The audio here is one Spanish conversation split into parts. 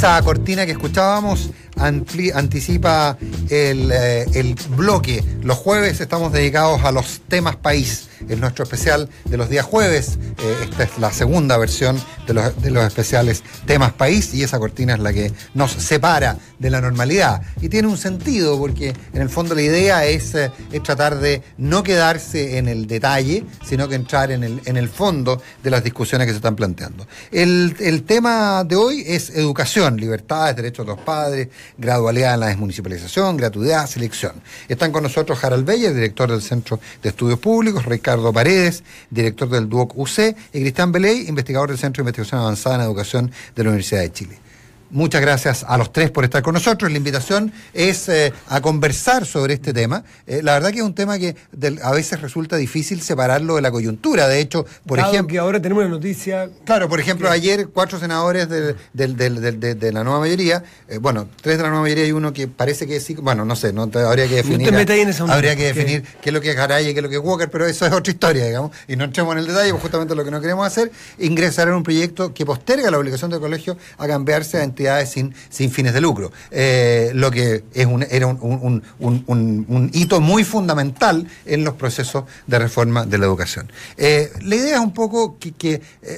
Esa cortina que escuchábamos anticipa el bloque. Los jueves estamos dedicados a los temas país. Es nuestro especial de los días jueves. Esta es la segunda versión de los especiales temas país, y esa cortina es la que nos separa de la normalidad. Y tiene un sentido, porque en el fondo la idea es tratar de no quedarse en el detalle, sino que entrar en el fondo de las discusiones que se están planteando. El tema de hoy es educación, libertades, derechos de los padres, gradualidad en la desmunicipalización, gratuidad, selección. Están con nosotros Harald Beyer, director del Centro de Estudios Públicos, Ricardo Paredes, director del DUOC UC, y Cristian Beley, investigador del Centro de Investigación Avanzada en Educación de la Universidad de Chile. Muchas gracias a los tres por estar con nosotros. La invitación es a conversar sobre este tema. La verdad que es un tema que a veces resulta difícil separarlo de la coyuntura. De hecho, por ejemplo... que ahora tenemos una noticia... Claro, por ejemplo, ayer 4 senadores de la nueva mayoría, 3 de la nueva mayoría y uno que parece que sí... Bueno, no sé, habría que definir... No te metáis en esa habría que definir qué es lo que es Garay y qué es lo que es Walker, pero eso es otra historia, digamos. Y no entremos en el detalle, pues justamente lo que no queremos hacer, ingresar en un proyecto que posterga la obligación del colegio a cambiarse a entidades sin fines de lucro, lo que era un hito muy fundamental en los procesos de reforma de la educación. La idea es un poco que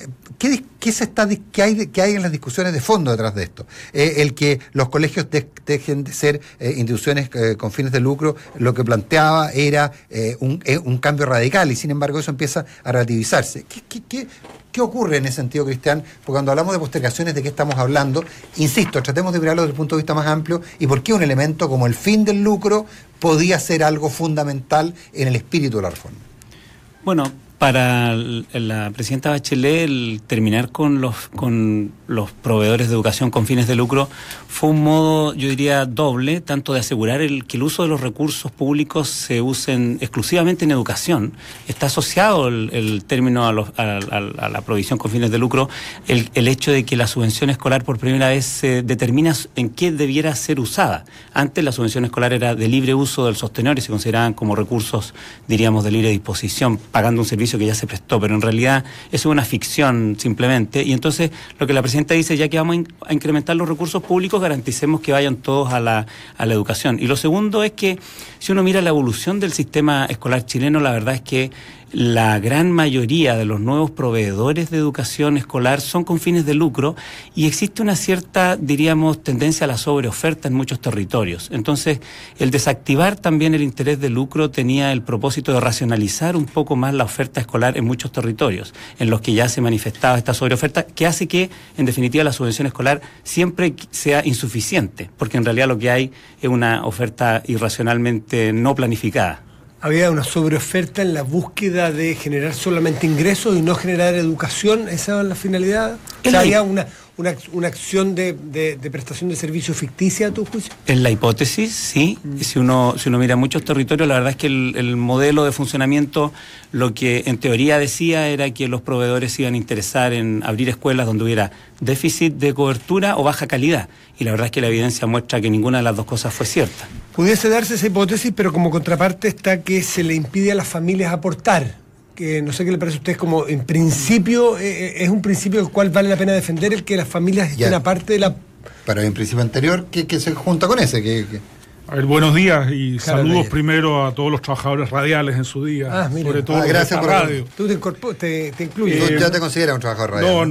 hay en las discusiones de fondo detrás de esto. El que los colegios dejen de ser instituciones con fines de lucro, lo que planteaba era un cambio radical, y sin embargo eso empieza a relativizarse. ¿Qué ocurre en ese sentido, Cristian? Porque cuando hablamos de postergaciones, ¿de qué estamos hablando? Insisto, tratemos de mirarlo desde el punto de vista más amplio, y por qué un elemento como el fin del lucro podía ser algo fundamental en el espíritu de la reforma. Bueno, para la presidenta Bachelet, el terminar con los proveedores de educación con fines de lucro fue un modo, yo diría, doble, tanto de asegurar que el uso de los recursos públicos se usen exclusivamente en educación. Está asociado el término a la provisión con fines de lucro, el hecho de que la subvención escolar por primera vez se determina en qué debiera ser usada. Antes la subvención escolar era de libre uso del sostenedor y se consideraban como recursos, diríamos, de libre disposición, pagando un servicio que ya se prestó, pero en realidad eso es una ficción simplemente. Y entonces lo que la presidenta dice, ya que vamos a incrementar los recursos públicos, garanticemos que vayan todos a la educación. Y lo segundo es que si uno mira la evolución del sistema escolar chileno, la verdad es que la gran mayoría de los nuevos proveedores de educación escolar son con fines de lucro, y existe una cierta, diríamos, tendencia a la sobreoferta en muchos territorios. Entonces, el desactivar también el interés de lucro tenía el propósito de racionalizar un poco más la oferta escolar en muchos territorios, en los que ya se manifestaba esta sobreoferta, que hace que, en definitiva, la subvención escolar siempre sea insuficiente, porque en realidad lo que hay es una oferta irracionalmente no planificada. Había una sobreoferta en la búsqueda de generar solamente ingresos y no generar educación. ¿Esa era la finalidad? O sea, ¿había una acción de prestación de servicio ficticia, a tu juicio? En la hipótesis, sí. Si uno mira muchos territorios, la verdad es que el modelo de funcionamiento, lo que en teoría decía era que los proveedores se iban a interesar en abrir escuelas donde hubiera déficit de cobertura o baja calidad. Y la verdad es que la evidencia muestra que ninguna de las dos cosas fue cierta. Pudiese darse esa hipótesis, pero como contraparte está que se le impide a las familias aportar. Que no sé qué le parece a ustedes, como en principio es un principio del cual vale la pena defender, el que las familias estén aparte de la... Pero hay un principio anterior que se junta con ese. A ver, buenos días y saludos primero a todos los trabajadores radiales en su día, sobre todo gracias por radio. Tú te incluyes. ¿Tú ya te consideras un trabajador radial?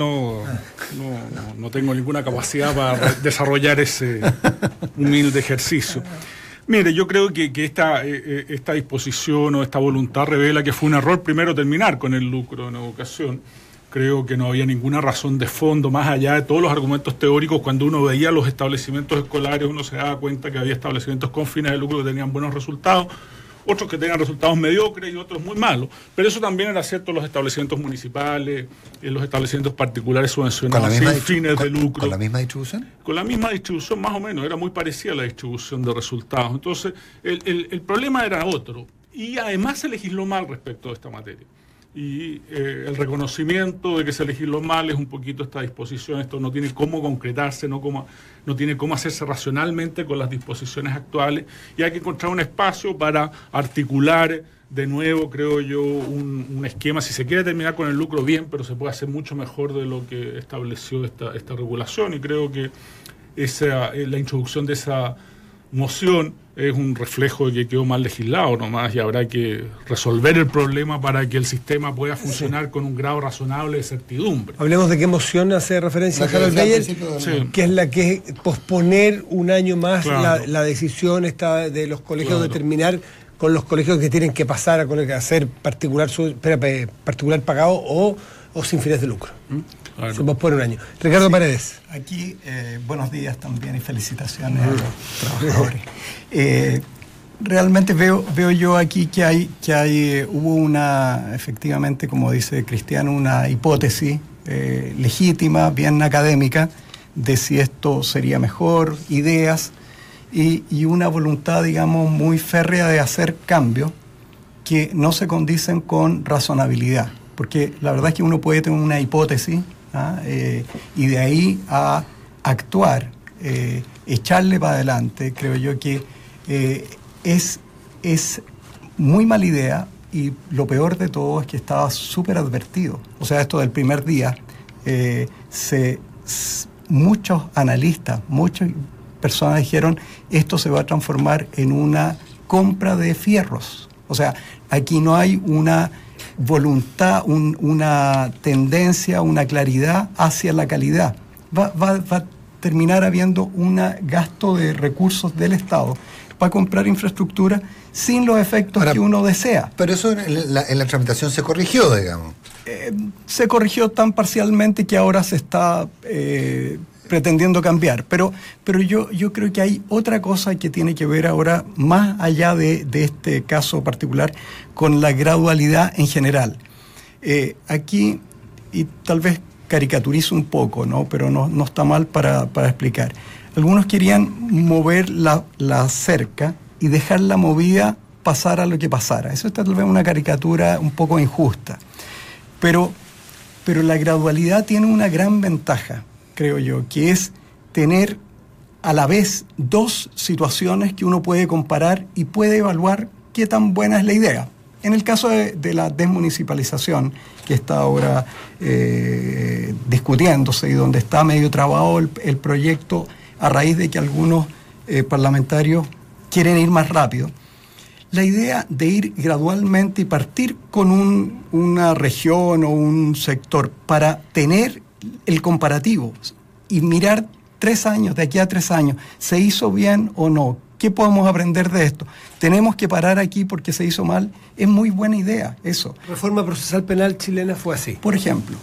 No tengo ninguna capacidad para desarrollar ese humilde ejercicio. Mire, yo creo que esta disposición o esta voluntad revela que fue un error primero terminar con el lucro en educación. Creo que no había ninguna razón de fondo, más allá de todos los argumentos teóricos. Cuando uno veía los establecimientos escolares, uno se daba cuenta que había establecimientos con fines de lucro que tenían buenos resultados, otros que tenían resultados mediocres y otros muy malos. Pero eso también era cierto en los establecimientos municipales, en los establecimientos particulares subvencionados sin fines de lucro. ¿Con la misma distribución? Con la misma distribución, más o menos. Era muy parecida la distribución de resultados. Entonces, el problema era otro. Y además se legisló mal respecto a esta materia. Y el reconocimiento de que se legisló mal es un poquito esta disposición. Esto no tiene cómo concretarse, no tiene cómo hacerse racionalmente con las disposiciones actuales, y hay que encontrar un espacio para articular de nuevo, creo yo, un esquema. Si se quiere terminar con el lucro, bien, pero se puede hacer mucho mejor de lo que estableció esta regulación, y creo que la introducción de esa moción es un reflejo de que quedó mal legislado nomás, y habrá que resolver el problema para que el sistema pueda funcionar con un grado razonable de certidumbre. Hablemos de qué moción hace referencia Harold Beyer, que es la que es posponer un año más la decisión esta de los colegios de terminar con los colegios que tienen que pasar a hacer particular pagado o sin fines de lucro. Claro. Se pospone un año. Ricardo Paredes. Aquí, buenos días también y felicitaciones a los trabajadores. Realmente veo yo aquí que hubo efectivamente, como dice Cristiano, una hipótesis legítima, bien académica, de si esto sería mejor, ideas, y una voluntad, digamos, muy férrea de hacer cambios que no se condicen con razonabilidad. Porque la verdad es que uno puede tener una hipótesis, y de ahí a actuar, echarle para adelante, creo yo que es muy mala idea, y lo peor de todo es que estaba súper advertido. O sea, esto del primer día, muchos analistas, muchas personas dijeron, esto se va a transformar en una compra de fierros. O sea, aquí no hay una voluntad, una tendencia, una claridad hacia la calidad. Va a terminar habiendo un gasto de recursos del Estado para comprar infraestructura sin los efectos que uno desea. Pero eso en la tramitación se corrigió, digamos. Se corrigió tan parcialmente que ahora se está pretendiendo cambiar. Pero yo creo que hay otra cosa que tiene que ver ahora, más allá de este caso particular, con la gradualidad en general. Aquí, y tal vez caricaturizo un poco, ¿no? Pero no está mal para explicar. Algunos querían mover la cerca y dejarla movida, pasara lo que pasara. Eso es tal vez una caricatura un poco injusta. Pero la gradualidad tiene una gran ventaja, creo yo, que es tener a la vez dos situaciones que uno puede comparar y puede evaluar qué tan buena es la idea. En el caso de la desmunicipalización, que está ahora discutiéndose y donde está medio trabado el proyecto a raíz de que algunos parlamentarios quieren ir más rápido, la idea de ir gradualmente y partir con una región o un sector para tener el comparativo y mirar 3 años, de aquí a 3 años, ¿se hizo bien o no? ¿Qué podemos aprender de esto? ¿Tenemos que parar aquí porque se hizo mal? Es muy buena idea eso. Reforma procesal penal chilena fue así. Por ejemplo.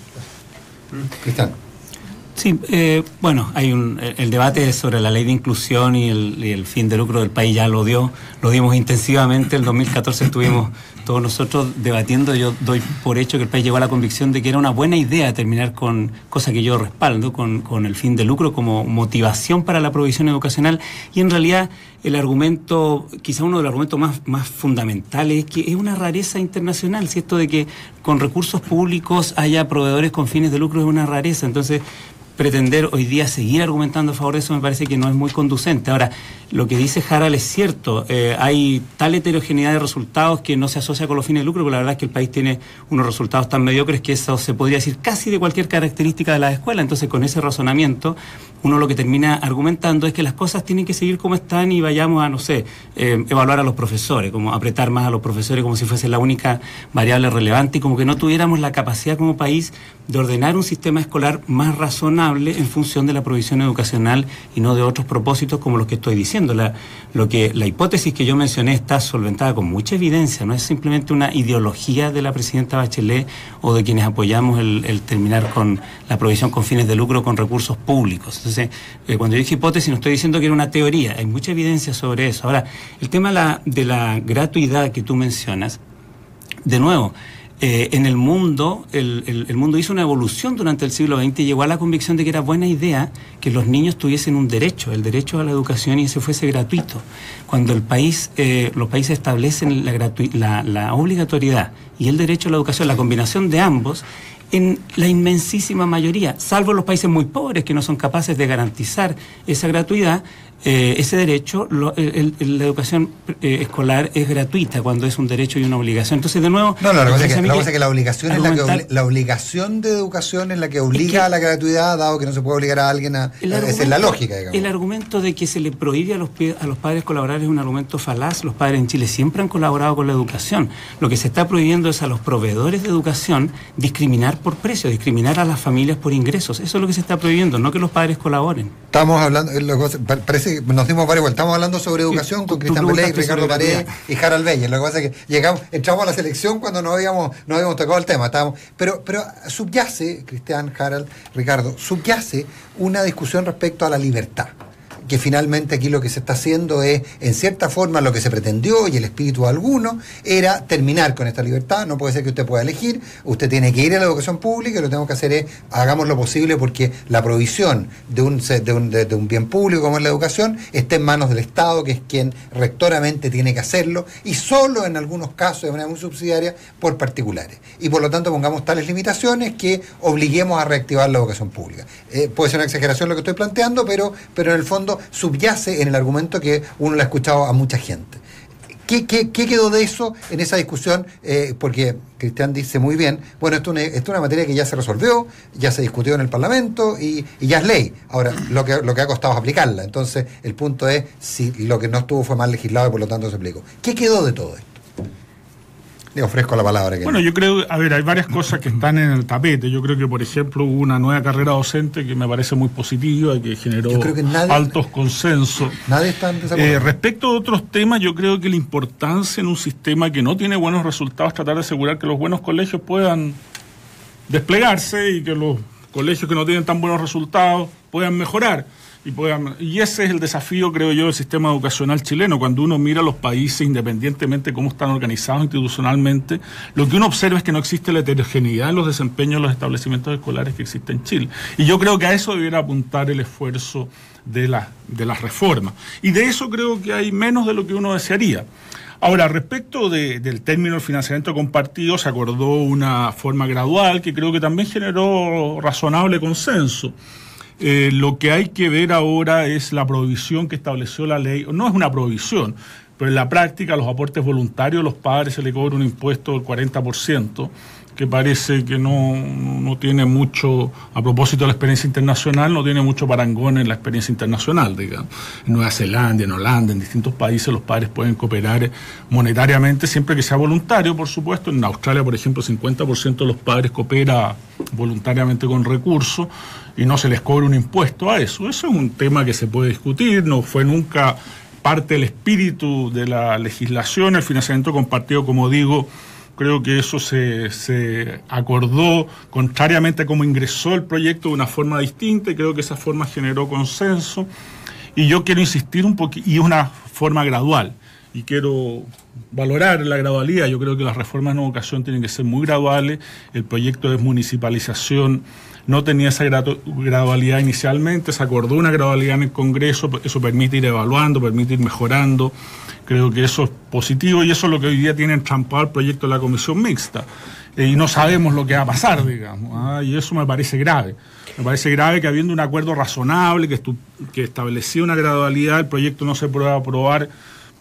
Cristian. Sí, bueno, hay el debate sobre la ley de inclusión y el fin de lucro del país ya lo dimos intensivamente. En 2014 estuvimos todos nosotros debatiendo. Yo doy por hecho que el país llegó a la convicción de que era una buena idea terminar con, cosa que yo respaldo, con el fin de lucro como motivación para la provisión educacional. Y en realidad el argumento, quizá uno de los argumentos más fundamentales, es que es una rareza internacional, ¿cierto? De que con recursos públicos haya proveedores con fines de lucro es una rareza. Entonces, pretender hoy día seguir argumentando a favor de eso me parece que no es muy conducente. Ahora, lo que dice Harald es cierto, hay tal heterogeneidad de resultados que no se asocia con los fines de lucro, pero la verdad es que el país tiene unos resultados tan mediocres que eso se podría decir casi de cualquier característica de la escuela. Entonces, con ese razonamiento, uno lo que termina argumentando es que las cosas tienen que seguir como están y vayamos a, no sé, evaluar a los profesores, como apretar más a los profesores como si fuese la única variable relevante y como que no tuviéramos la capacidad como país de ordenar un sistema escolar más razonable en función de la provisión educacional y no de otros propósitos como los que estoy diciendo. La hipótesis que yo mencioné está solventada con mucha evidencia, no es simplemente una ideología de la presidenta Bachelet o de quienes apoyamos el terminar con la provisión con fines de lucro con recursos públicos. Entonces, cuando yo dije hipótesis no estoy diciendo que era una teoría, hay mucha evidencia sobre eso. Ahora, el tema de la gratuidad que tú mencionas, de nuevo, en el mundo, el mundo hizo una evolución durante el siglo XX y llegó a la convicción de que era buena idea que los niños tuviesen un derecho, el derecho a la educación, y ese fuese gratuito. Cuando los países establecen la obligatoriedad y el derecho a la educación, la combinación de ambos, en la inmensísima mayoría, salvo los países muy pobres que no son capaces de garantizar esa gratuidad, Ese derecho, la educación escolar es gratuita cuando es un derecho y una obligación. Entonces, de nuevo... No, la cosa es que la obligación es la obligación de educación es la que obliga a la gratuidad, dado que no se puede obligar a alguien a... Esa es la lógica, digamos. El argumento de que se le prohíbe a los padres colaborar es un argumento falaz. Los padres en Chile siempre han colaborado con la educación. Lo que se está prohibiendo es a los proveedores de educación discriminar por precio, discriminar a las familias por ingresos. Eso es lo que se está prohibiendo, no que los padres colaboren. Estamos hablando... Parece que nos dimos varias vueltas. Estamos hablando sobre educación con Cristian Beley, Ricardo Paredes y Harald Beyer. Lo que pasa es que entramos a la selección cuando no habíamos tocado el tema. Pero subyace, Cristian, Harald, Ricardo, subyace una discusión respecto a la libertad. Que finalmente aquí lo que se está haciendo es, en cierta forma, lo que se pretendió, y el espíritu de alguno, era terminar con esta libertad. No puede ser que usted pueda elegir, usted tiene que ir a la educación pública, y lo que tenemos que hacer es, hagamos lo posible porque la provisión de un bien público como es la educación esté en manos del Estado, que es quien rectoramente tiene que hacerlo, y solo en algunos casos, de manera muy subsidiaria, por particulares. Y por lo tanto pongamos tales limitaciones que obliguemos a reactivar la educación pública. Puede ser una exageración lo que estoy planteando, pero en el fondo subyace en el argumento que uno le ha escuchado a mucha gente. ¿Qué quedó de eso en esa discusión? Porque Cristian dice muy bien, bueno, esto es una materia que ya se resolvió, ya se discutió en el Parlamento y ya es ley. Ahora, lo que ha costado es aplicarla. Entonces, el punto es si lo que no estuvo fue mal legislado y por lo tanto se aplicó. ¿Qué quedó de todo esto? Le ofrezco la palabra. Bueno, yo creo, hay varias cosas que están en el tapete. Yo creo que, por ejemplo, hubo una nueva carrera docente que me parece muy positiva, que generó altos consensos. Nadie está en desacuerdo. Respecto a otros temas, yo creo que la importancia en un sistema que no tiene buenos resultados, tratar de asegurar que los buenos colegios puedan desplegarse y que los colegios que no tienen tan buenos resultados puedan mejorar. Y ese es el desafío, creo yo, del sistema educacional chileno. Cuando uno mira los países, independientemente de cómo están organizados institucionalmente, lo que uno observa es que no existe la heterogeneidad en los desempeños de los establecimientos escolares que existen en Chile. Y yo creo que a eso debiera apuntar el esfuerzo de las reformas. Y de eso creo que hay menos de lo que uno desearía. Ahora, respecto del término del financiamiento compartido, se acordó una forma gradual que creo que también generó razonable consenso. Lo que hay que ver ahora es la provisión que estableció la ley. No es una provisión, pero en la práctica los aportes voluntarios, los padres se le cobra un impuesto del 40%, que parece que no tiene mucho, a propósito de la experiencia internacional, no tiene mucho parangón en la experiencia internacional, digamos. En Nueva Zelanda, en Holanda, en distintos países los padres pueden cooperar monetariamente siempre que sea voluntario, por supuesto. En Australia, por ejemplo, 50% de los padres coopera voluntariamente con recursos y no se les cobra un impuesto a eso. Eso es un tema que se puede discutir, no fue nunca parte del espíritu de la legislación. El financiamiento compartido, como digo, creo que eso se acordó contrariamente a cómo ingresó el proyecto de una forma distinta, y creo que esa forma generó consenso. Y yo quiero insistir un poquito, y es una forma gradual, y quiero valorar la gradualidad. Yo creo que las reformas en educación tienen que ser muy graduales. El proyecto de desmunicipalización no tenía esa gradualidad inicialmente, se acordó una gradualidad en el Congreso, eso permite ir evaluando, permite ir mejorando. Creo que eso es positivo y eso es lo que hoy día tiene entrampado el proyecto de la comisión mixta. Y no sabemos lo que va a pasar, digamos, y eso me parece grave. Me parece grave que habiendo un acuerdo razonable, que establecía una gradualidad, el proyecto no se pueda aprobar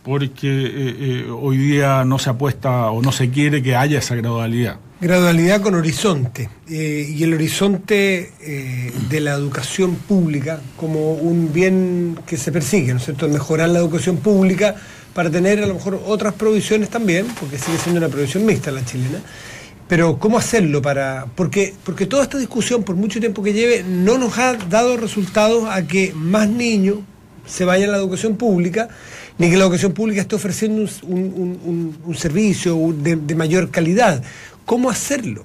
porque hoy día no se apuesta o no se quiere que haya esa gradualidad. Gradualidad con horizonte, y el horizonte de la educación pública como un bien que se persigue, ¿no es cierto? Mejorar la educación pública para tener a lo mejor otras provisiones también, porque sigue siendo una provisión mixta la chilena. Pero ¿cómo hacerlo? Porque toda esta discusión, por mucho tiempo que lleve, no nos ha dado resultados a que más niños se vayan a la educación pública, ni que la educación pública esté ofreciendo un servicio de mayor calidad. ¿Cómo hacerlo?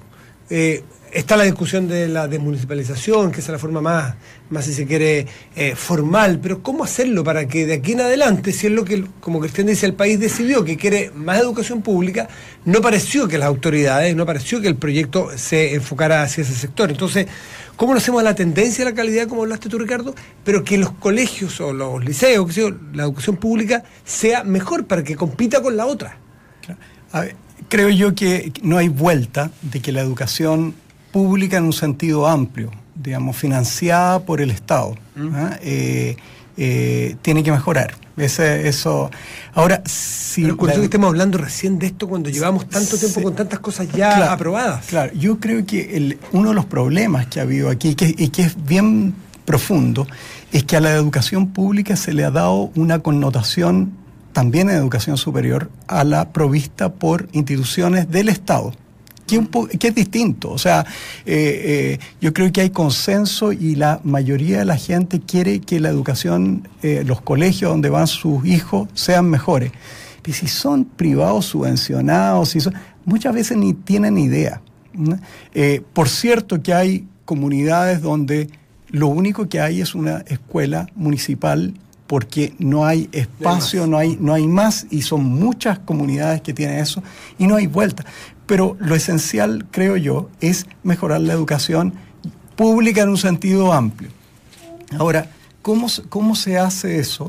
Está la discusión de la desmunicipalización, que es la forma más si se quiere, formal, pero ¿cómo hacerlo para que de aquí en adelante, si es lo que, como Cristian dice, el país decidió que quiere más educación pública, no pareció que las autoridades, no pareció que el proyecto se enfocara hacia ese sector? Entonces, ¿cómo lo hacemos a la tendencia, a la calidad, como hablaste tú, Ricardo? Pero que los colegios o los liceos, la educación pública, sea mejor para que compita con la otra. A ver, creo yo que no hay vuelta de que la educación pública en un sentido amplio, digamos, financiada por el Estado, tiene que mejorar. Eso. Ahora, si pero por eso que estemos hablando recién de esto cuando llevamos tanto tiempo con tantas cosas ya aprobadas. Claro, yo creo que uno de los problemas que ha habido aquí, y que es bien profundo, es que a la educación pública se le ha dado una connotación, también en educación superior, a la provista por instituciones del Estado, que es distinto. O sea, yo creo que hay consenso y la mayoría de la gente quiere que la educación, los colegios donde van sus hijos sean mejores. Y si son privados subvencionados, muchas veces ni tienen idea. Por cierto que hay comunidades donde lo único que hay es una escuela municipal porque no hay espacio, no hay más, y son muchas comunidades que tienen eso y no hay vuelta. Pero lo esencial, creo yo, es mejorar la educación pública en un sentido amplio. Ahora, ¿cómo se hace eso?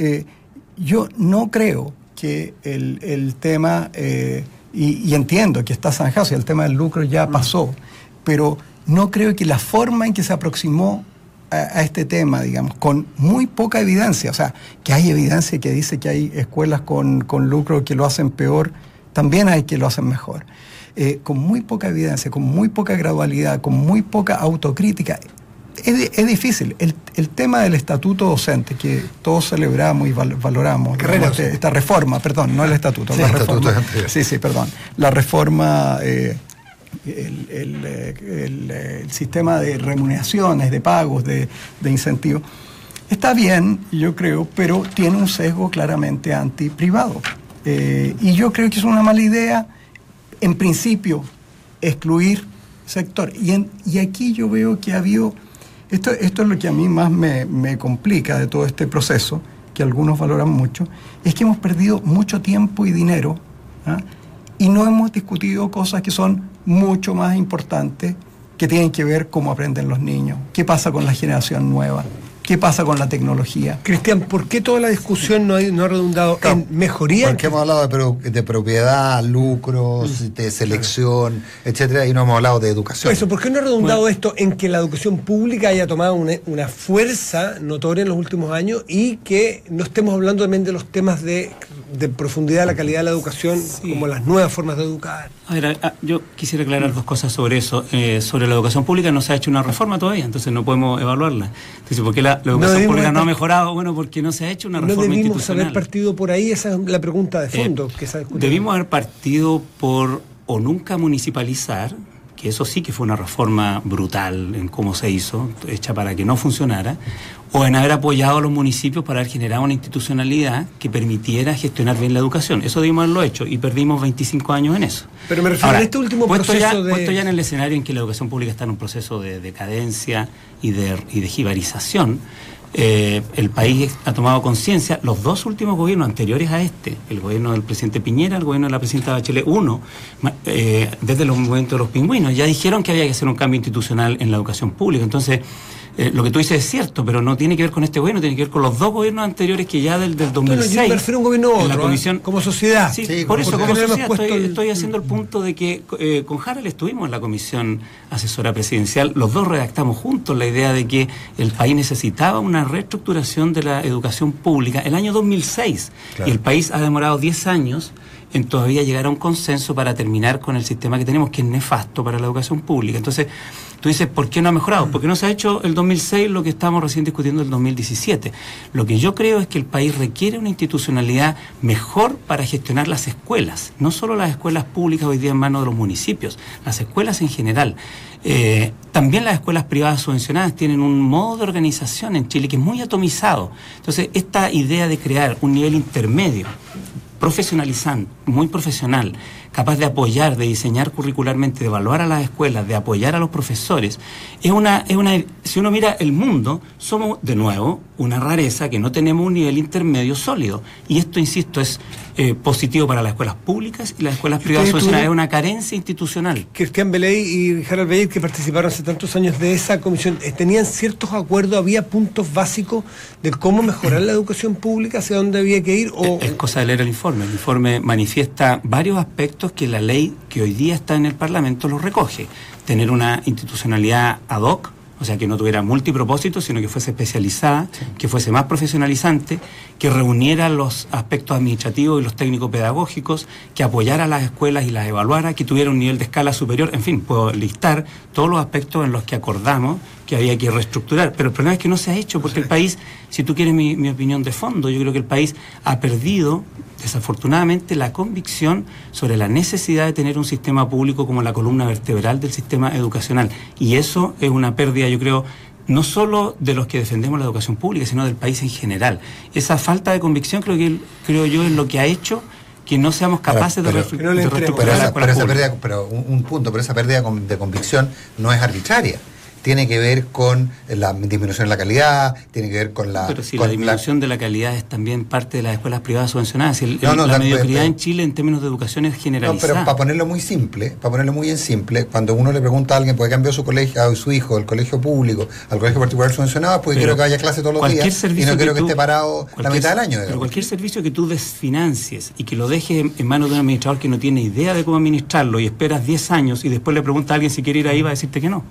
Yo no creo que el tema, y entiendo que está zanjado, si el tema del lucro ya pasó, pero no creo que la forma en que se aproximó a este tema, digamos, con muy poca evidencia, o sea, que hay evidencia que dice que hay escuelas con lucro que lo hacen peor, también hay que lo hacen mejor. Con muy poca evidencia, con muy poca gradualidad, con muy poca autocrítica, es difícil. El tema del estatuto docente, que todos celebramos y valoramos, digamos, esta reforma, perdón, no el estatuto, sí, la reforma. Perdón. La reforma, el sistema de remuneraciones, de pagos, de incentivos, está bien, yo creo, pero tiene un sesgo claramente antiprivado. Y yo creo que es una mala idea, en principio, excluir sector. Y aquí yo veo que ha habido, esto es lo que a mí más me complica de todo este proceso, que algunos valoran mucho, es que hemos perdido mucho tiempo y dinero, y no hemos discutido cosas que son mucho más importantes, que tienen que ver cómo aprenden los niños, qué pasa con la generación nueva, qué pasa con la tecnología. Cristian, ¿por qué toda la discusión no ha redundado en mejoría? Porque hemos hablado de propiedad, lucros, de selección, etcétera, y no hemos hablado de educación. Eso, ¿por qué no ha redundado esto en que la educación pública haya tomado una fuerza notoria en los últimos años y que no estemos hablando también de los temas de profundidad de la calidad de la educación, como las nuevas formas de educar? A ver, yo quisiera aclarar dos cosas sobre eso. Sobre la educación pública no se ha hecho una reforma todavía, entonces no podemos evaluarla. Entonces, ¿por qué la educación pública no ha mejorado? Bueno, porque no se ha hecho una reforma institucional. ¿No debimos haber partido por ahí? Esa es la pregunta de fondo que se ha discutido. Debimos haber partido por o nunca municipalizar, que eso sí que fue una reforma brutal en cómo se hizo, hecha para que no funcionara, o en haber apoyado a los municipios para haber generado una institucionalidad que permitiera gestionar bien la educación. Eso debimos haberlo hecho y perdimos 25 años en eso. Pero me refiero a este último proceso puesto ya en el escenario en que la educación pública está en un proceso de decadencia y de jibarización, el país ha tomado conciencia. Los dos últimos gobiernos anteriores a este, el gobierno del presidente Piñera, el gobierno de la presidenta Bachelet desde los momentos de los pingüinos, ya dijeron que había que hacer un cambio institucional en la educación pública. Entonces, lo que tú dices es cierto, pero no tiene que ver con este gobierno, tiene que ver con los dos gobiernos anteriores que ya del 2006. Yo me refiero a un gobierno u otro, la comisión, como sociedad. Sí, por eso como sociedad estoy haciendo el punto de que con Harald estuvimos en la comisión asesora presidencial, los dos redactamos juntos la idea de que el país necesitaba una reestructuración de la educación pública el año 2006, claro. Y el país ha demorado 10 años en todavía llegar a un consenso para terminar con el sistema que tenemos, que es nefasto para la educación pública. Entonces, tú dices, ¿por qué no ha mejorado? Porque no se ha hecho el 2006 lo que estamos recién discutiendo el 2017. Lo que yo creo es que el país requiere una institucionalidad mejor para gestionar las escuelas, no solo las escuelas públicas hoy día en manos de los municipios, las escuelas en general. También las escuelas privadas subvencionadas tienen un modo de organización en Chile que es muy atomizado. Entonces, esta idea de crear un nivel intermedio, profesionalizante, muy profesional, capaz de apoyar, de diseñar curricularmente, de evaluar a las escuelas, de apoyar a los profesores, es una si uno mira el mundo, somos de nuevo una rareza que no tenemos un nivel intermedio sólido. Y esto, insisto, es positivo para las escuelas públicas y las escuelas privadas subvencionadas. Es una carencia institucional. Cristian Beley y Harald Beyer, que participaron hace tantos años de esa comisión, ¿tenían ciertos acuerdos? ¿Había puntos básicos de cómo mejorar la educación pública, hacia dónde había que ir? Es cosa de leer el informe. El informe manifiesta varios aspectos que la ley que hoy día está en el Parlamento los recoge. Tener una institucionalidad ad hoc, o sea, que no tuviera multipropósitos, sino que fuese especializada, que fuese más profesionalizante, que reuniera los aspectos administrativos y los técnico-pedagógicos, que apoyara a las escuelas y las evaluara, que tuviera un nivel de escala superior. En fin, puedo listar todos los aspectos en los que acordamos que había que reestructurar. Pero el problema es que no se ha hecho, porque el país, si tú quieres mi opinión de fondo, yo creo que el país ha perdido, desafortunadamente, la convicción sobre la necesidad de tener un sistema público como la columna vertebral del sistema educacional. Y eso es una pérdida, yo creo, no solo de los que defendemos la educación pública, sino del país en general. Esa falta de convicción creo yo es lo que ha hecho que no seamos capaces de reestructurar la escuela pública. Pero un punto, pero esa pérdida de convicción no es arbitraria. Tiene que ver con la disminución de la calidad, tiene que ver con la... Pero si la disminución de la calidad es también parte de las escuelas privadas subvencionadas. La mediocridad en Chile en términos de educación es generalizada. No, pero para ponerlo muy en simple, cuando uno le pregunta a alguien por qué cambió su colegio, a su hijo, del colegio público al colegio particular subvencionado, pues quiero que vaya a clase todos los días y no quiero que esté parado la mitad del año. Pero cualquier servicio que tú desfinancies y que lo dejes en manos de un administrador que no tiene idea de cómo administrarlo y esperas 10 años y después le preguntas a alguien si quiere ir ahí, va a decirte que no.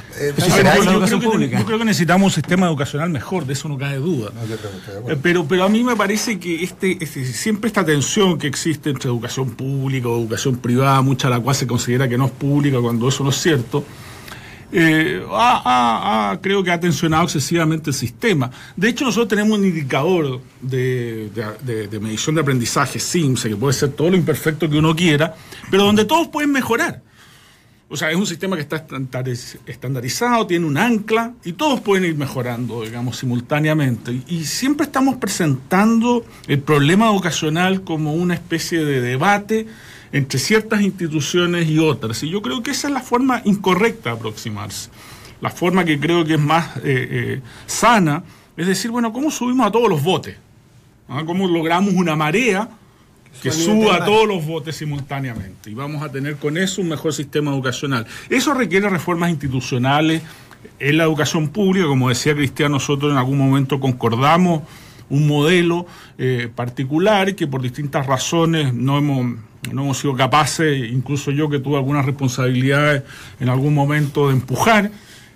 Yo creo que necesitamos un sistema educacional mejor, de eso no cabe duda. Pero a mí me parece que siempre esta tensión que existe entre educación pública o educación privada, mucha de la cual se considera que no es pública cuando eso no es cierto, creo que ha tensionado excesivamente el sistema. De hecho, nosotros tenemos un indicador de medición de aprendizaje, SIMSE, que puede ser todo lo imperfecto que uno quiera, pero donde todos pueden mejorar. O sea, es un sistema que está estandarizado, tiene un ancla y todos pueden ir mejorando, digamos, simultáneamente. Y siempre estamos presentando el problema educacional como una especie de debate entre ciertas instituciones y otras. Y yo creo que esa es la forma incorrecta de aproximarse. La forma que creo que es más sana es decir, bueno, ¿cómo subimos a todos los botes? ¿Cómo logramos una marea que suba a todos los botes simultáneamente? Y vamos a tener con eso un mejor sistema educacional. Eso requiere reformas institucionales en la educación pública. Como decía Cristian, nosotros en algún momento concordamos un modelo particular que por distintas razones no hemos sido capaces, incluso yo que tuve algunas responsabilidades en algún momento de empujar.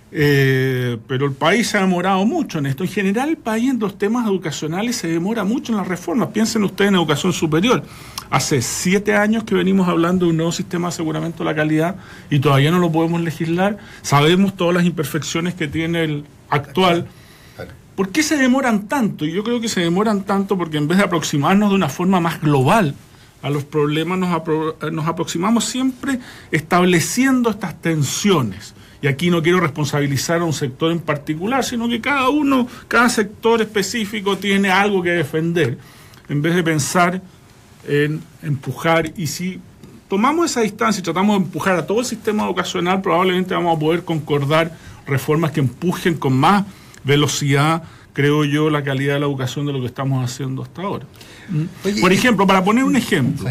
Pero el país se ha demorado mucho en esto. En general, el país en los temas educacionales se demora mucho en las reformas. Piensen ustedes en educación superior. Hace 7 años que venimos hablando de un nuevo sistema de aseguramiento de la calidad y todavía no lo podemos legislar. Sabemos todas las imperfecciones que tiene el actual. ¿Por qué se demoran tanto? Y yo creo que se demoran tanto porque en vez de aproximarnos de una forma más global a los problemas, nos aproximamos siempre estableciendo estas tensiones. Y aquí no quiero responsabilizar a un sector en particular, sino que cada sector específico tiene algo que defender, en vez de pensar en empujar. Y si tomamos esa distancia y tratamos de empujar a todo el sistema educacional, probablemente vamos a poder concordar reformas que empujen con más velocidad, creo yo, la calidad de la educación de lo que estamos haciendo hasta ahora. Oye, por ejemplo, para poner un ejemplo,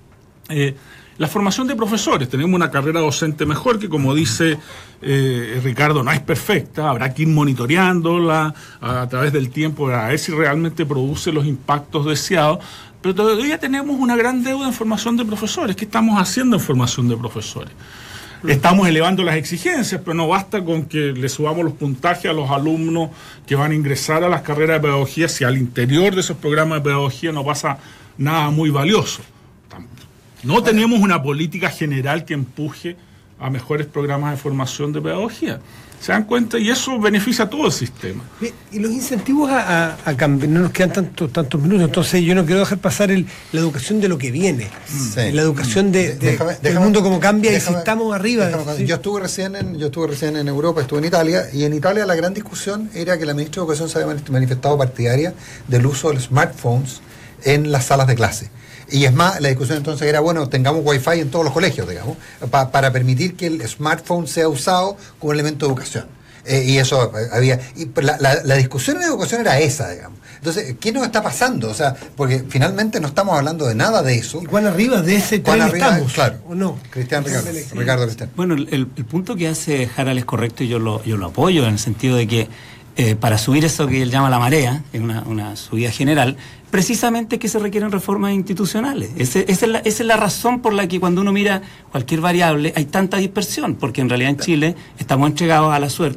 la formación de profesores. Tenemos una carrera docente mejor que, como dice Ricardo, no es perfecta. Habrá que ir monitoreándola a través del tiempo para ver si realmente produce los impactos deseados. Pero todavía tenemos una gran deuda en formación de profesores. ¿Qué estamos haciendo en formación de profesores? Estamos elevando las exigencias, pero no basta con que le subamos los puntajes a los alumnos que van a ingresar a las carreras de pedagogía si al interior de esos programas de pedagogía no pasa nada muy valioso. No tenemos una política general que empuje a mejores programas de formación de pedagogía. ¿Se dan cuenta? Y eso beneficia a todo el sistema. Y los incentivos a cambiar, no nos quedan tantos minutos, entonces yo no quiero dejar pasar la educación de lo que viene, la educación del mundo como cambia y si estamos arriba. ¿Sí? Yo estuve recién en Europa, estuve en Italia, y en Italia la gran discusión era que la ministra de Educación se había manifestado partidaria del uso de los smartphones en las salas de clase. Y es más, la discusión entonces era, bueno, tengamos wifi en todos los colegios, digamos, para permitir que el smartphone sea usado como elemento de educación. Y eso había... La discusión en educación era esa, digamos. Entonces, ¿qué nos está pasando? O sea, porque finalmente no estamos hablando de nada de eso. ¿Y cuán arriba de ese tren estamos? Claro. ¿O no? Ricardo Cristian. Bueno, el punto que hace Harald es correcto y yo lo apoyo en el sentido de que para subir eso que él llama la marea, en una subida general, precisamente que se requieren reformas institucionales. Esa es la razón por la que cuando uno mira cualquier variable hay tanta dispersión, porque en realidad en Chile estamos entregados a la suerte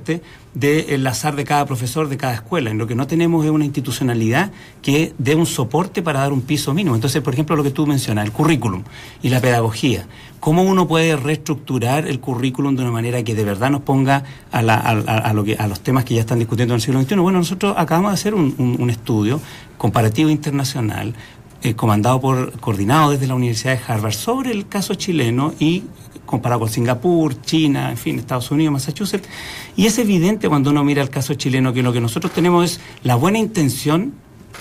del azar de cada profesor, de cada escuela. En lo que no tenemos es una institucionalidad que dé un soporte para dar un piso mínimo. Entonces, por ejemplo, lo que tú mencionas, el currículum y la pedagogía. ¿Cómo uno puede reestructurar el currículum de una manera que de verdad nos ponga a los temas que ya están discutiendo en el siglo XXI? Bueno, nosotros acabamos de hacer un estudio comparativo internacional coordinado desde la Universidad de Harvard sobre el caso chileno y comparado con Singapur, China, en fin, Estados Unidos, Massachusetts. Y es evidente cuando uno mira el caso chileno que lo que nosotros tenemos es la buena intención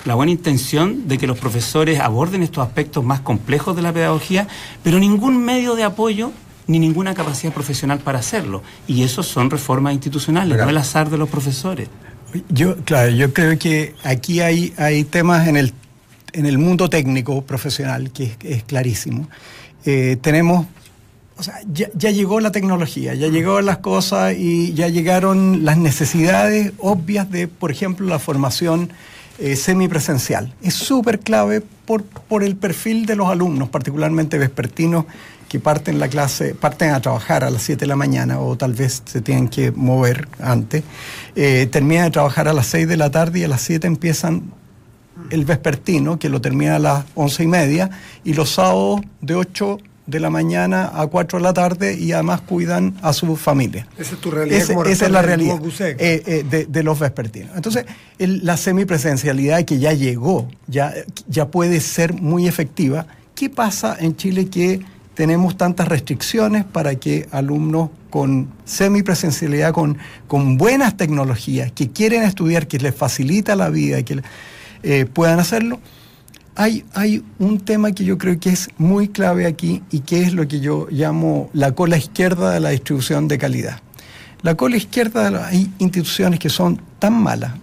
de que los profesores aborden estos aspectos más complejos de la pedagogía, pero ningún medio de apoyo ni ninguna capacidad profesional para hacerlo. Y eso son reformas institucionales, no el azar de los profesores. Yo creo que aquí hay temas en el mundo técnico profesional que es clarísimo. Tenemos, o sea, ya llegó la tecnología, ya llegó las cosas y ya llegaron las necesidades obvias de, por ejemplo, la formación semipresencial. Es súper clave por el perfil de los alumnos, particularmente vespertinos, que parten a trabajar a las 7 de la mañana o tal vez se tienen que mover antes, terminan de trabajar a las 6 de la tarde y a las 7 empiezan el vespertino, que lo termina a las 11:30, y los sábados de 8 de la mañana a 4 de la tarde, y además cuidan a su familia. Esa es tu realidad. Esa es la realidad de los vespertinos. Entonces, la semipresencialidad que ya llegó, ya puede ser muy efectiva. ¿Qué pasa en Chile que tenemos tantas restricciones para que alumnos con semipresencialidad, con buenas tecnologías, que quieren estudiar, que les facilita la vida y que puedan hacerlo? Hay un tema que yo creo que es muy clave aquí y que es lo que yo llamo la cola izquierda de la distribución de calidad. La cola izquierda, hay instituciones que son tan malas,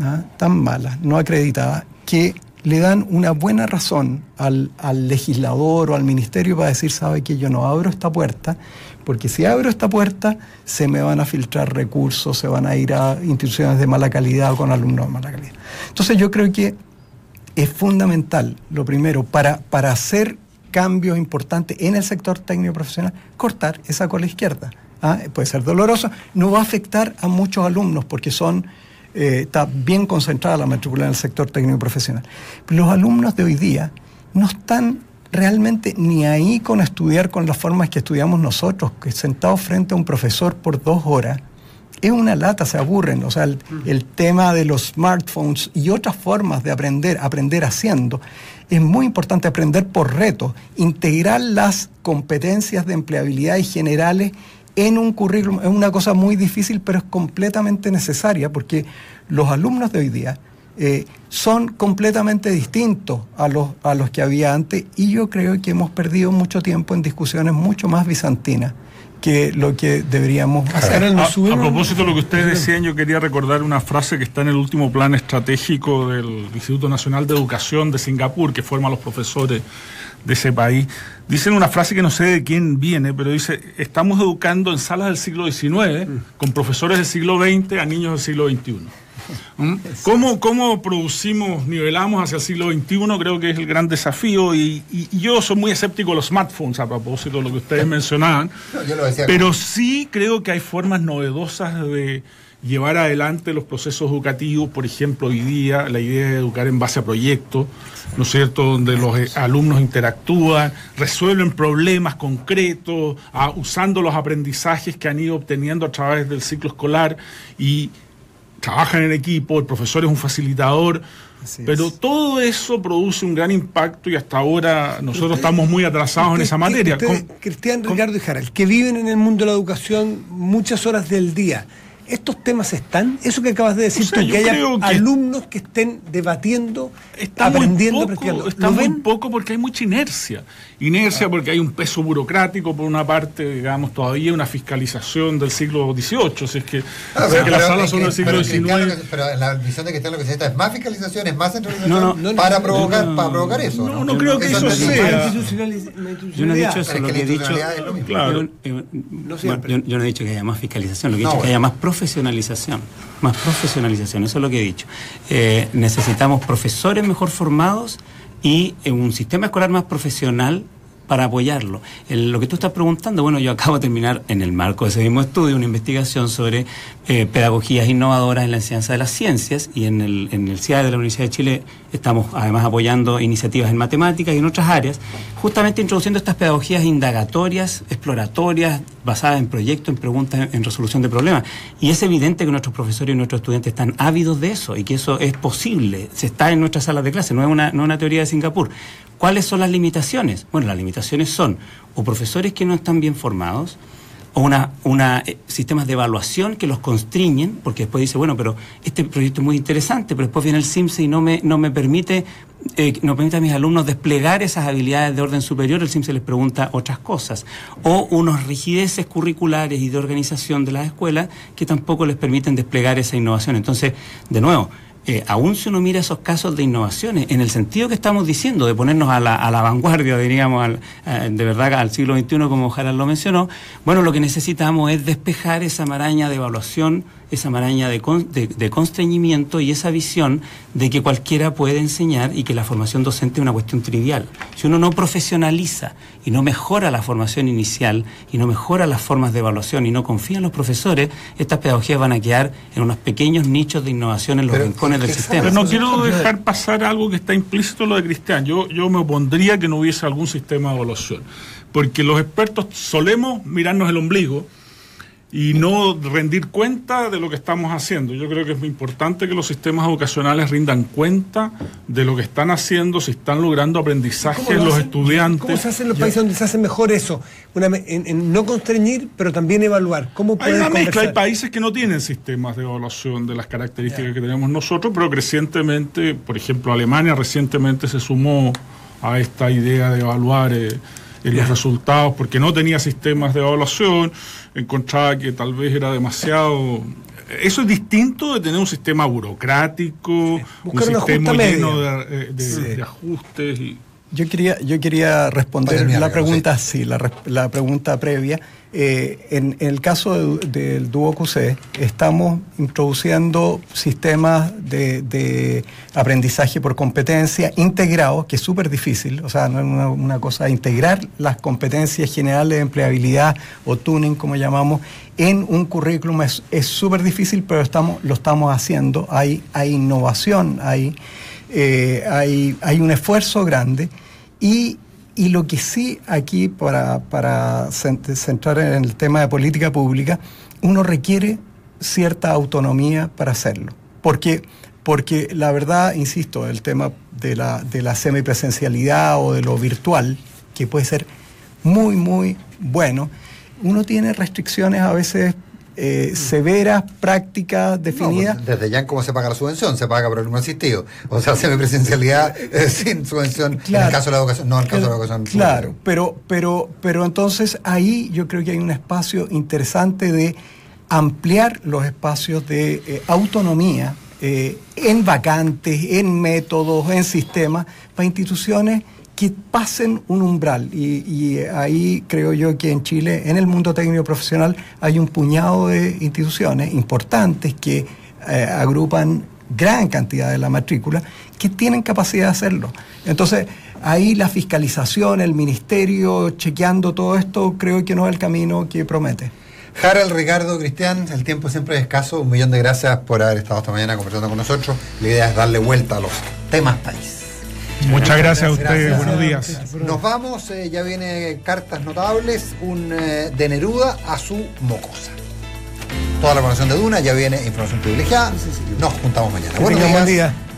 no acreditadas, que le dan una buena razón al legislador o al ministerio para decir, sabe que yo no abro esta puerta, porque si abro esta puerta se me van a filtrar recursos, se van a ir a instituciones de mala calidad o con alumnos de mala calidad. Entonces yo creo que es fundamental, lo primero, para hacer cambios importantes en el sector técnico profesional, cortar esa cola izquierda. Puede ser doloroso, no va a afectar a muchos alumnos porque está bien concentrada la matrícula en el sector técnico profesional. Pero los alumnos de hoy día no están realmente ni ahí con estudiar con las formas que estudiamos nosotros, que sentados frente a un profesor por 2 horas, es una lata, se aburren. O sea, el tema de los smartphones y otras formas de aprender haciendo, es muy importante aprender por reto, integrar las competencias de empleabilidad y generales en un currículum. Es una cosa muy difícil, pero es completamente necesaria, porque los alumnos de hoy día son completamente distintos a los que había antes, y yo creo que hemos perdido mucho tiempo en discusiones mucho más bizantinas que lo que deberíamos hacer. A propósito de lo que ustedes decían, yo quería recordar una frase que está en el último plan estratégico del Instituto Nacional de Educación de Singapur, que forma a los profesores de ese país. Dicen una frase que no sé de quién viene, pero dice: estamos educando en salas del siglo XIX, con profesores del siglo XX a niños del siglo XXI. ¿Cómo producimos, nivelamos hacia el siglo XXI? Creo que es el gran desafío, y yo soy muy escéptico de los smartphones, a propósito de lo que ustedes mencionaban, pero sí creo que hay formas novedosas de llevar adelante los procesos educativos. Por ejemplo, hoy día la idea de educar en base a proyectos, ¿no es cierto?, donde los alumnos interactúan, resuelven problemas concretos, usando los aprendizajes que han ido obteniendo a través del ciclo escolar, y trabajan en equipo, el profesor es un facilitador, pero todo eso produce un gran impacto, y hasta ahora nosotros estamos muy atrasados en esa materia. Cristian, Ricardo y Harald, que viven en el mundo de la educación muchas horas del día, ¿estos temas están? Eso que acabas de decir, que haya alumnos que estén debatiendo, aprendiendo, practicando. Está muy poco, porque hay mucha inercia. Porque hay un peso burocrático, por una parte, digamos, todavía una fiscalización del siglo XVIII, si es que las salas son del siglo XIX. Pero en la visión de Cristian lo que se necesita es más fiscalización, es más centralización para provocar eso. No creo que eso sea. Yo no he dicho eso, lo que he dicho. Claro. Yo no he dicho que haya más fiscalización, lo que he dicho es que haya más profesionalización. Eso es lo que he dicho. Necesitamos profesores mejor formados y un sistema escolar más profesional para apoyarlo. Lo que tú estás preguntando, bueno, yo acabo de terminar en el marco de ese mismo estudio una investigación sobre pedagogías innovadoras en la enseñanza de las ciencias, y en el CIAE de la Universidad de Chile estamos además apoyando iniciativas en matemáticas y en otras áreas, justamente introduciendo estas pedagogías indagatorias, exploratorias, basadas en proyectos, en preguntas, en resolución de problemas. Y es evidente que nuestros profesores y nuestros estudiantes están ávidos de eso, y que eso es posible, se está en nuestras salas de clase, no es una teoría de Singapur. ¿Cuáles son las limitaciones? Bueno, las limitaciones son o profesores que no están bien formados, o sistemas de evaluación que los constriñen, porque después dice, bueno, pero este proyecto es muy interesante, pero después viene el CIMSE y no me permite a mis alumnos desplegar esas habilidades de orden superior. El CIMSE les pregunta otras cosas, o unos rigideces curriculares y de organización de las escuelas que tampoco les permiten desplegar esa innovación. Entonces, de nuevo, aún si uno mira esos casos de innovaciones, en el sentido que estamos diciendo, de ponernos a la vanguardia, diríamos, de verdad al siglo XXI, como Harald lo mencionó, bueno, lo que necesitamos es despejar esa maraña de evaluación, esa maraña de constreñimiento y esa visión de que cualquiera puede enseñar y que la formación docente es una cuestión trivial. Si uno no profesionaliza y no mejora la formación inicial y no mejora las formas de evaluación y no confía en los profesores, estas pedagogías van a quedar en unos pequeños nichos de innovación en los rincones del sistema. Pero no quiero dejar pasar algo que está implícito en lo de Cristian. Yo me opondría que no hubiese algún sistema de evaluación, porque los expertos solemos mirarnos el ombligo y no rendir cuenta de lo que estamos haciendo. Yo creo que es muy importante que los sistemas educacionales rindan cuenta de lo que están haciendo, si están logrando aprendizaje en los estudiantes. ¿Cómo se hace en los países donde se hace mejor eso? En no constreñir, pero también evaluar. ¿Cómo pueden Hay una mezcla, conversar? hay países que no tienen sistemas de evaluación de las características que tenemos nosotros, pero recientemente, por ejemplo, Alemania recientemente se sumó a esta idea de evaluar los resultados, porque no tenía sistemas de evaluación, encontraba que tal vez era demasiado. Eso es distinto de tener un sistema burocrático, un sistema lleno de ajustes. Yo quería responder la pregunta, sí, la pregunta previa. En el caso del Duo QC, estamos introduciendo sistemas de aprendizaje por competencia integrados, que es súper difícil, o sea, no es una cosa, integrar las competencias generales de empleabilidad o tuning, como llamamos, en un currículum es súper difícil, pero lo estamos haciendo. Hay innovación, hay un esfuerzo grande. Y lo que sí aquí, para centrar en el tema de política pública, uno requiere cierta autonomía para hacerlo. Porque la verdad, insisto, el tema de la semipresencialidad o de lo virtual, que puede ser muy, muy bueno, uno tiene restricciones a veces severas, prácticas, definidas. No, desde ya en cómo se paga la subvención, se paga por alumno asistido. O sea, semipresencialidad sin subvención, claro, en el caso de la educación, no en el caso de la educación. Claro, pero entonces ahí yo creo que hay un espacio interesante de ampliar los espacios de autonomía en vacantes, en métodos, en sistemas, para instituciones que pasen un umbral, y ahí creo yo que en Chile, en el mundo técnico profesional, hay un puñado de instituciones importantes que agrupan gran cantidad de la matrícula, que tienen capacidad de hacerlo. Entonces, ahí la fiscalización, el ministerio chequeando todo esto, creo que no es el camino que promete. Harald, Ricardo, Cristian, el tiempo siempre es escaso. 1.000.000 de gracias por haber estado esta mañana conversando con nosotros. La idea es darle vuelta a los temas país. Muchas gracias a ustedes, buenos días. Nos vamos, ya viene Cartas Notables, de Neruda a su Mocosa. Toda la información de Duna, ya viene información privilegiada. Nos juntamos mañana. Buenos días.